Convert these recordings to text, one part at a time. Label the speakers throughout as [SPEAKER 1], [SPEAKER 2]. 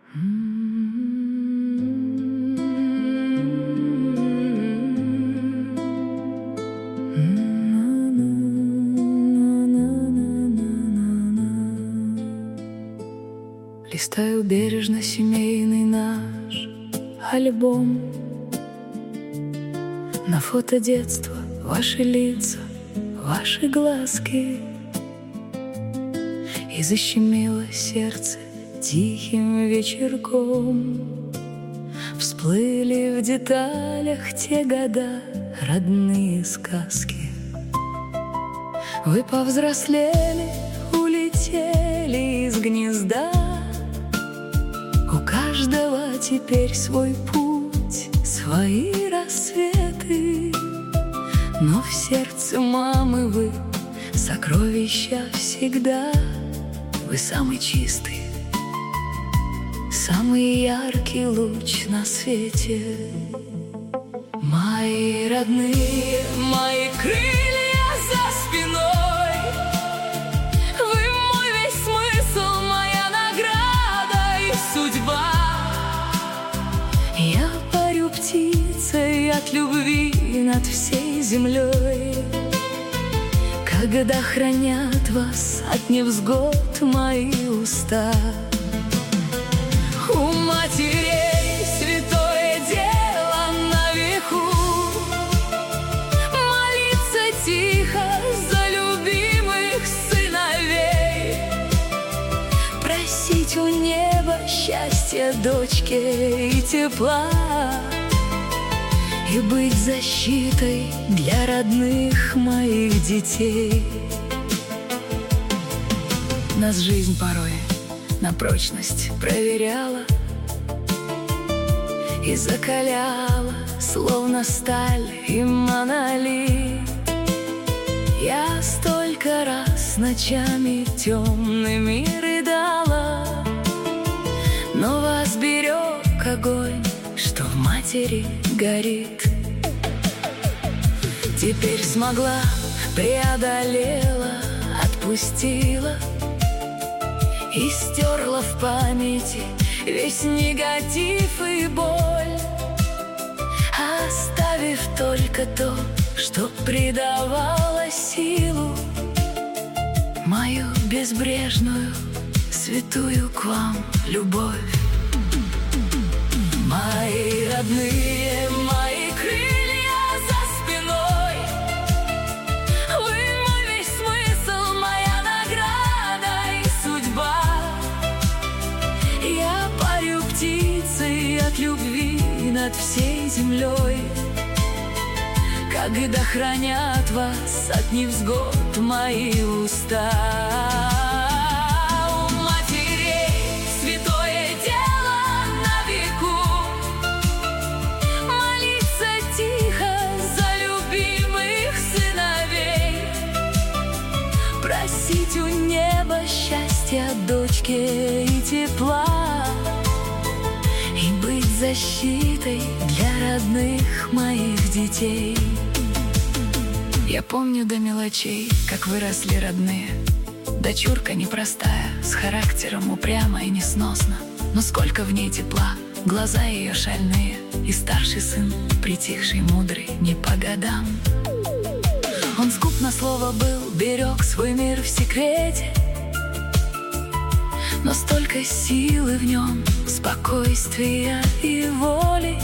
[SPEAKER 1] Листаю бережно семейный наш альбом. На фото детства ваши лица, ваши глазки. И защемило сердце тихим вечерком. Всплыли в деталях те года, родные сказки. Вы повзрослели, улетели из гнезда. У каждого теперь свой путь, свои рассветы. Но в сердце мамы вы сокровища всегда. Вы самый чистый, самый яркий луч на свете. Мои родные, мои крылья за спиной. Вы мой весь смысл, моя награда и судьба. Я парю птицей от любви над всей землей, когда хранят вас от невзгод мои уста. У матерей святое дело на веку молиться тихо за любимых сыновей, просить у неба счастья дочке и тепла, и быть защитой для родных моих детей. Нас жизнь порой на прочность проверяла и закаляла, словно сталь и монолит. Я столько раз ночами темными рыдала, но вас берег огонь, что в матери горит. Теперь смогла, преодолела, отпустила и стерла в памяти весь негатив и боль, оставив только то, что придавало силу, мою безбрежную, святую к вам любовь. Мои родные, мои крылья за спиной. Вы мой весь смысл, моя награда и судьба. Я парю птицей от любви над всей землей, когда хранят вас от невзгод мои уста. Просить у неба счастья дочке и тепла, и быть защитой для родных моих детей. Я помню до мелочей, как выросли родные. Дочурка непростая, с характером упряма и несносно, но сколько в ней тепла, глаза ее шальные. И старший сын, притихший, мудрый, не по годам. Он скуп на слово был, берег свой мир в секрете, но столько силы в нем, спокойствия и воли.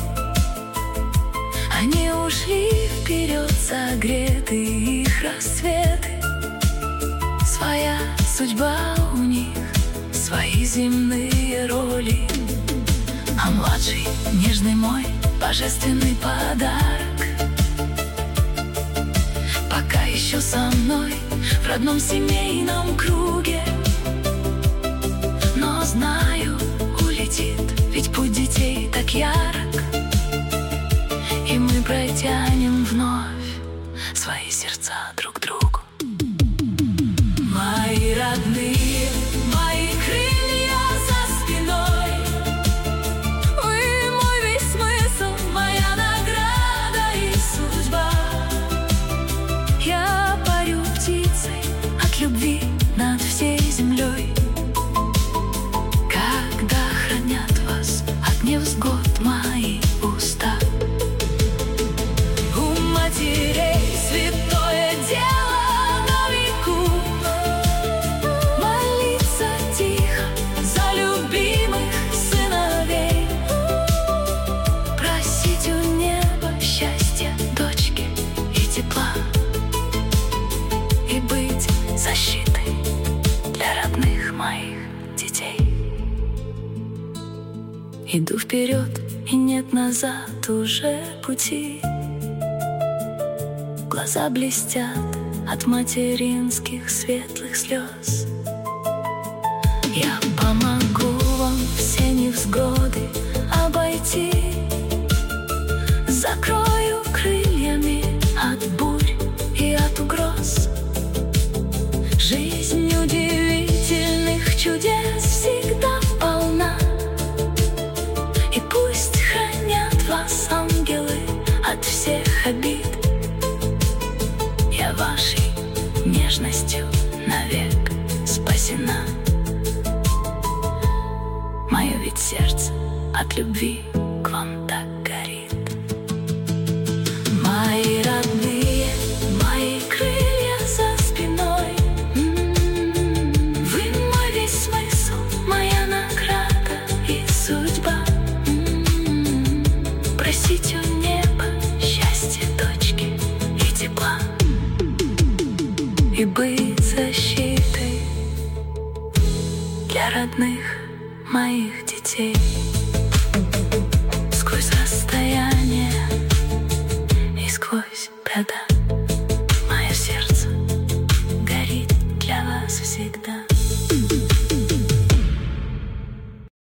[SPEAKER 1] Они ушли вперед, согреты их рассветы. Своя судьба у них, свои земные роли. А младший, нежный мой, божественный подарок, пока еще со мной в родном семейном круге. Но знаю, улетит, ведь путь детей так ярок, и мы протянем вновь свои сердца друг к другу. Мои родные, мои крылья за спиной. Вы мой весь смысл, моя награда и судьба. Я парю птицей от любви над всей землей. Иду вперед, и нет назад уже пути. Глаза блестят от материнских светлых слез. Я помогу вам все невзгоды обойти, закрою крыльями от бурь и от угроз. Жизнь удивительных чудес всегда полна, и пусть хранят вас ангелы от всех обид. Я вашей нежностью навек спасена. Мое ведь сердце от любви к вам так горит. Мои родные, мои крылья за спиной, вы мой весь смысл, моя награда и судьба. Просить у неба счастья, дочки, и тепла, и быть защитой для родных моих детей. Сквозь расстояние и сквозь года.